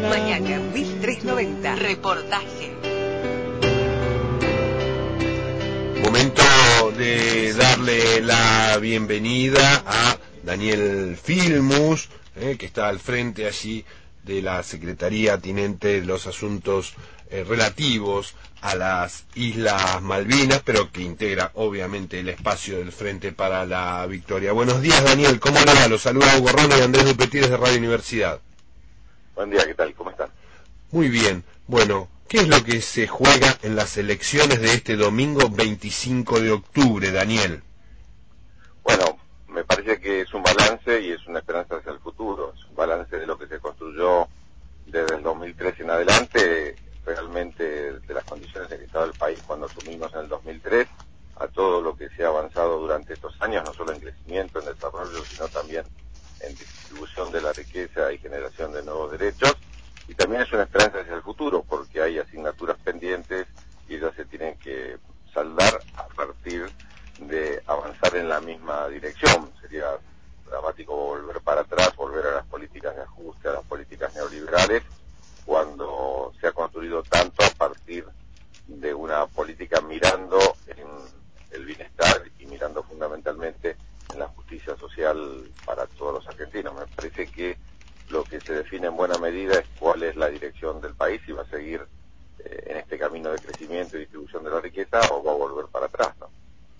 Mañana 1390. Reportaje. Momento de darle la bienvenida a Daniel Filmus, que está al frente allí de la Secretaría Tinente de los Asuntos relativos a las Islas Malvinas, pero que integra obviamente el espacio del Frente para la Victoria. Buenos días, Daniel, ¿cómo le va? Los saluda Hugo Rono y Andrés Dupetit desde Radio Universidad. Buen día, ¿qué tal? ¿Cómo están? Muy bien. Bueno, ¿qué es lo que se juega en las elecciones de este domingo 25 de octubre, Daniel? Bueno, me parece que es un balance y es una esperanza hacia el futuro. Es un balance de lo que se construyó desde el 2003 en adelante, realmente de las condiciones en que estaba el país cuando asumimos en el 2003, a todo lo que se ha avanzado durante estos años, no solo en crecimiento, en desarrollo, sino también en distribución de la riqueza y generación de nuevos derechos. Y también es una esperanza hacia el futuro, porque hay asignaturas pendientes y ellas se tienen que saldar a partir de avanzar en la misma dirección. Sería dramático volver para atrás, volver a las políticas de ajuste, a las políticas neoliberales, cuando se ha construido tanto a partir de una política mirando en el bienestar y mirando fundamentalmente en la justicia social para todos los argentinos. Me parece que lo que se define en buena medida es cuál es la dirección del país, si va a seguir en este camino de crecimiento y distribución de la riqueza o va a volver para atrás, ¿no?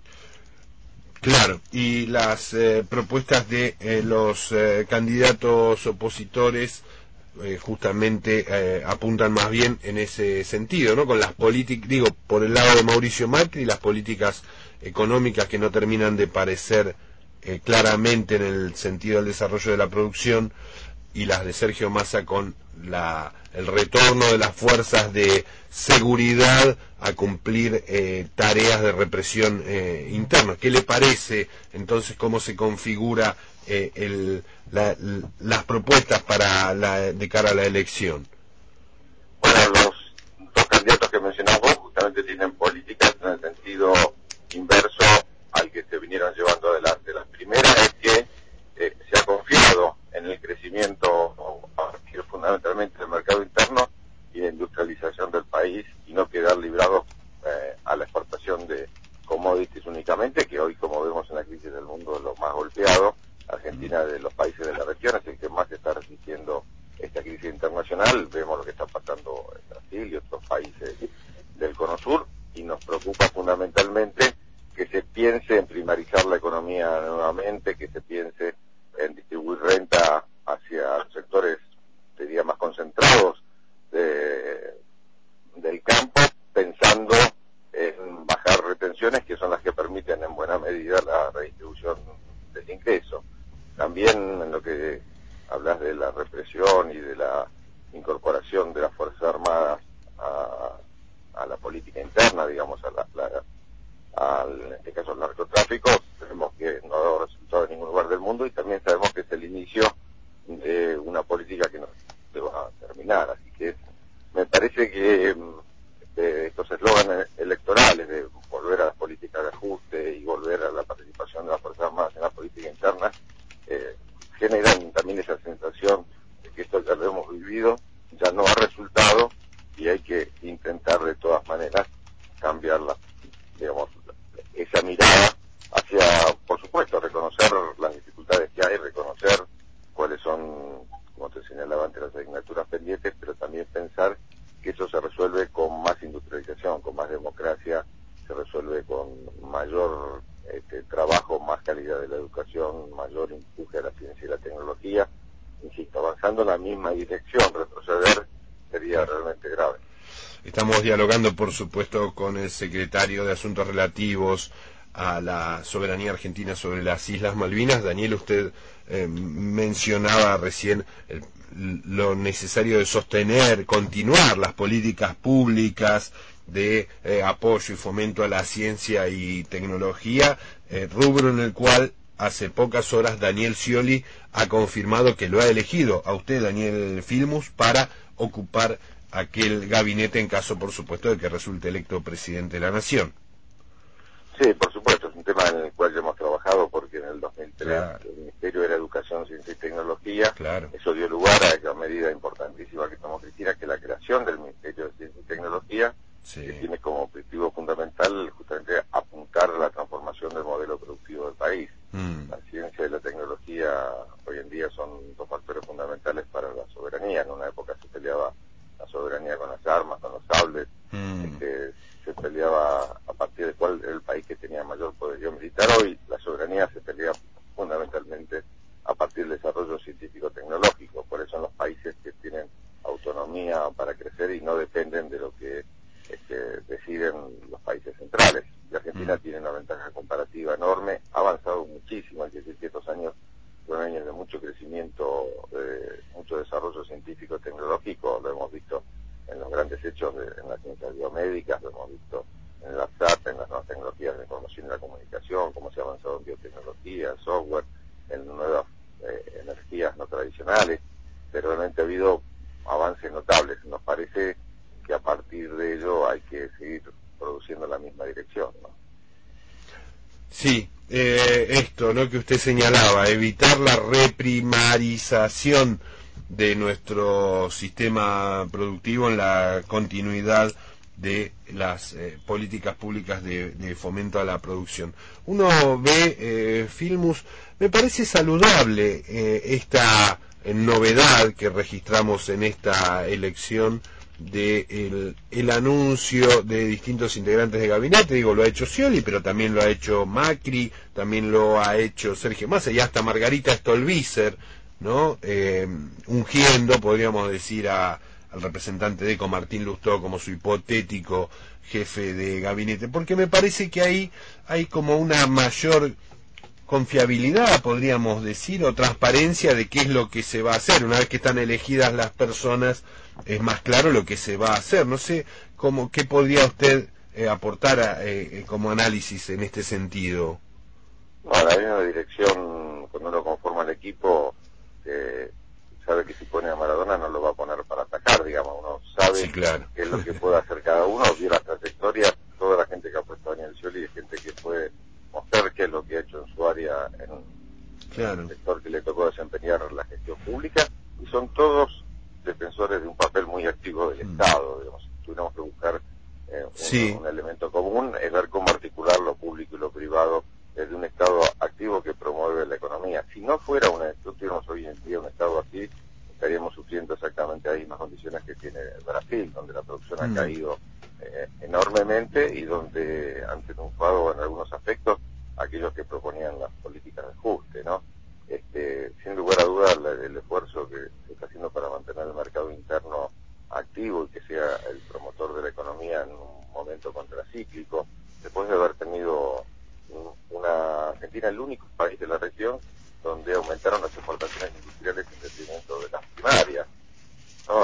Claro, y las propuestas de los candidatos opositores justamente apuntan más bien en ese sentido, ¿no? Con las políticas, digo, por el lado de Mauricio Macri, las políticas económicas que no terminan de parecer claramente en el sentido del desarrollo de la producción, y las de Sergio Massa con el retorno de las fuerzas de seguridad a cumplir tareas de represión interna. ¿Qué le parece entonces cómo se configura las propuestas de cara a la elección? Bueno, los dos candidatos que mencionás vos justamente tienen políticas en el sentido inverso al que se vinieron llevando adelante. La primera es que se ha confiado en el crecimiento a partir fundamentalmente del mercado interno y la industrialización del país y no quedar librados a la exportación de commodities únicamente, que hoy, como vemos en la crisis del mundo, es lo más golpeado. Argentina, de los países de la región, es el que más está resistiendo esta crisis internacional. Vemos lo que está pasando en Brasil y otros países del Cono Sur, y nos preocupa fundamentalmente que se piense en primarizar la economía nuevamente, que se piense en distribuir renta hacia sectores, diría, más concentrados del campo, pensando en bajar retenciones, que son las que permiten en buena medida la redistribución del ingreso. También en lo que hablas de la represión y de la incorporación de las Fuerzas Armadas a la política interna, digamos, en este caso al narcotráfico, sabemos que no ha dado resultado en ningún lugar del mundo, y también sabemos que es el inicio de una política que no se va a terminar. Así que me parece que estos eslóganes electorales de volver a las políticas de ajuste y volver a la participación de las Fuerzas Armadas en la política interna generan también esa sensación de que esto ya lo hemos vivido, ya no ha resultado y hay que intentar de todas maneras cambiarla, digamos, esa mirada hacia, por supuesto, reconocer las dificultades que hay, reconocer cuáles son, como te señalaba antes, las asignaturas pendientes, pero también pensar que eso se resuelve con más industrialización, con más democracia, se resuelve con mayor trabajo, más calidad de la educación, mayor empuje a la ciencia y la tecnología. Insisto, avanzando en la misma dirección, retroceder sería realmente grave. Estamos dialogando, por supuesto, con el secretario de Asuntos Relativos a la soberanía argentina sobre las Islas Malvinas. Daniel, usted mencionaba recién lo necesario de sostener, continuar las políticas públicas de apoyo y fomento a la ciencia y tecnología, rubro en el cual hace pocas horas Daniel Scioli ha confirmado que lo ha elegido a usted, Daniel Filmus, para ocupar aquel gabinete en caso, por supuesto, de que resulte electo presidente de la Nación. Sí, por supuesto, es un tema en el cual ya hemos trabajado porque en el 2003 Claro. el Ministerio era Educación, Ciencia y Tecnología. Claro. Eso dio lugar a esa medida importantísima que tomó Cristina, que es la creación del Ministerio de Ciencia y Tecnología, Sí. que tiene como objetivo fundamental justamente apuntar a la transformación del modelo productivo del país. La ciencia y la tecnología hoy en día son dos factores fundamentales para la soberanía. En una época se peleaba la soberanía con las armas, con los sables, se peleaba a partir de cuál era el país que tenía mayor poderío militar. Hoy la soberanía se pelea fundamentalmente a partir del desarrollo científico-tecnológico. Por eso son los países que tienen autonomía para crecer y no dependen de lo que deciden los países centrales. Y Argentina tiene una ventaja comparativa enorme, ha avanzado muchísimo, hay que decir que estos años fueron años de mucho crecimiento, de mucho desarrollo científico tecnológico, lo hemos visto en los grandes hechos en las ciencias biomédicas, lo hemos visto en la SAP, en las nuevas tecnologías de la información y la comunicación, cómo se ha avanzado en biotecnología, en software, en nuevas energías no tradicionales, pero realmente ha habido avances notables. Nos parece que a partir de ello hay que seguir produciendo en la misma dirección, ¿no? Sí, esto, ¿no?, que usted señalaba, evitar la reprimarización de nuestro sistema productivo en la continuidad de las políticas públicas de fomento a la producción. Uno ve, Filmus, me parece saludable esta novedad que registramos en esta elección de el anuncio de distintos integrantes de gabinete. Digo, lo ha hecho Scioli, pero también lo ha hecho Macri, también lo ha hecho Sergio Massa y hasta Margarita Stolbizer, ¿no? Ungiendo, podríamos decir, al representante de ECO, Martín Lustó, como su hipotético jefe de gabinete, porque me parece que ahí hay como una mayor confiabilidad, podríamos decir, o transparencia de qué es lo que se va a hacer. Una vez que están elegidas las personas, es más claro lo que se va a hacer. No sé qué podría usted aportar como análisis en este sentido. Bueno, hay una dirección, cuando uno conforma el equipo, sabe que si pone a Maradona no lo va a poner para atacar, digamos. Uno sabe Sí, claro. qué es lo que puede hacer cada uno, vio la trayectoria, toda la gente que ha puesto a Daniel Scioli es gente que puede mostrar qué es lo que ha hecho en su área, en el sector que le tocó desempeñar la gestión pública, y son todos defensores de un papel muy activo del Estado. Digamos, si tuviéramos que buscar un elemento común, es ver cómo articular lo público y lo privado desde un Estado activo que promueve la economía. Si no fuera no tuviéramos hoy en día un Estado así, estaríamos sufriendo exactamente las mismas condiciones que tiene Brasil, donde la producción ha caído enormemente y donde han triunfado en algunos aspectos aquellos que proponían las políticas de ajuste, ¿no? Sin lugar a dudas, el esfuerzo que se está haciendo para mantener el mercado interno activo y que sea el promotor de la economía en un momento contracíclico, después de haber tenido una Argentina, el único país de la región donde aumentaron las exportaciones industriales en detrimento de las primarias, ¿no?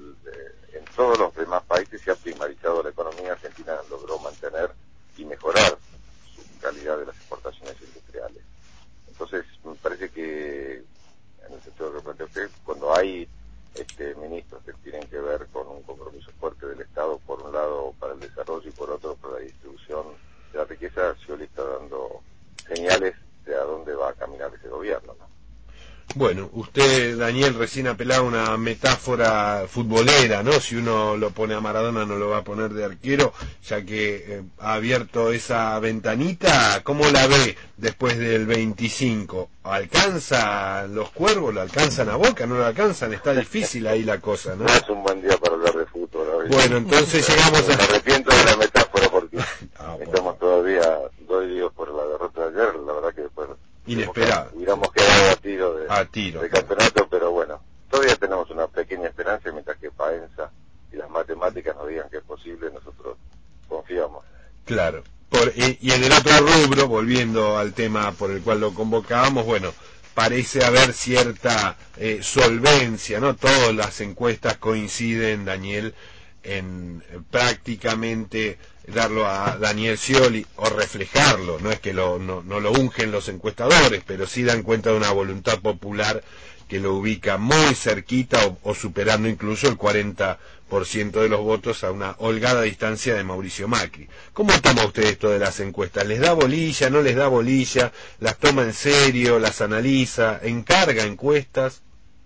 En todos los demás países se ha primarizado la economía. Argentina logró mantener y mejorar su calidad de las exportaciones industriales. Entonces, me parece que, en el sentido que plantea usted, cuando hay ministros que tienen que ver con un compromiso fuerte del Estado, por un lado para el desarrollo y por otro para la distribución de la riqueza, Scioli está dando señales de a dónde va a caminar ese gobierno, ¿no? Bueno, usted, Daniel, recién apelaba a una metáfora futbolera, ¿no? Si uno lo pone a Maradona no lo va a poner de arquero, ya que ha abierto esa ventanita. ¿Cómo la ve después del 25? ¿Alcanza los Cuervos? ¿Lo alcanzan a Boca? ¿No lo alcanzan? Está difícil ahí la cosa, ¿no? No es un buen día para hablar de fútbol hoy. Bueno, entonces llegamos a... Me arrepiento de la metáfora porque estamos todavía dolidos por la derrota de ayer. La verdad que después inesperado. Hubiéramos quedado a tiro de campeonato, pero bueno, todavía tenemos una pequeña esperanza, mientras que Paenza y las matemáticas nos digan que es posible, nosotros confiamos. Claro. Y en el otro rubro, volviendo al tema por el cual lo convocábamos, bueno, parece haber cierta solvencia, ¿no? Todas las encuestas coinciden, Daniel, en prácticamente darlo a Daniel Scioli o reflejarlo. No es que no lo ungen los encuestadores, pero sí dan cuenta de una voluntad popular que lo ubica muy cerquita o superando incluso el 40% de los votos a una holgada distancia de Mauricio Macri. ¿Cómo toma usted esto de las encuestas? ¿Les da bolilla, no les da bolilla? ¿Las toma en serio, las analiza, encarga encuestas?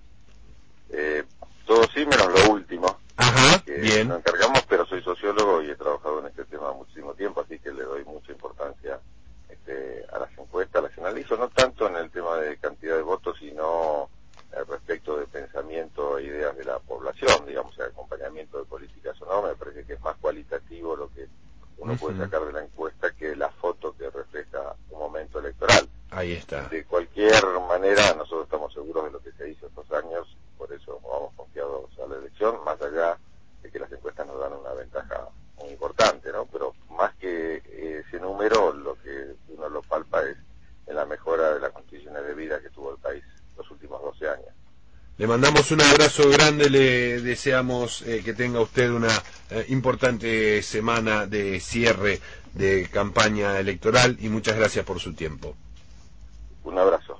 Todo sí, menos lo último. Ajá, Que bien. nos encargamos, pero soy sociólogo y he trabajado en este tema muchísimo tiempo, así que le doy mucha importancia a las encuestas, las analizo no tanto en el tema de cantidad de votos, sino respecto de pensamiento e ideas de la población, digamos, el acompañamiento de políticas o no. Me parece que es más cualitativo lo que uno puede sacar de la encuesta que la foto que refleja un momento electoral. Ahí está. De cualquier manera, nosotros estamos seguros de lo que se hizo estos años, por eso vamos confiados a la elección, más allá de que las encuestas nos dan una ventaja muy importante, ¿no? Pero más que ese número, lo que uno lo palpa es en la mejora de las condiciones de vida que tuvo el país los últimos 12 años. Le mandamos un abrazo grande, le deseamos que tenga usted una importante semana de cierre de campaña electoral y muchas gracias por su tiempo. Un abrazo.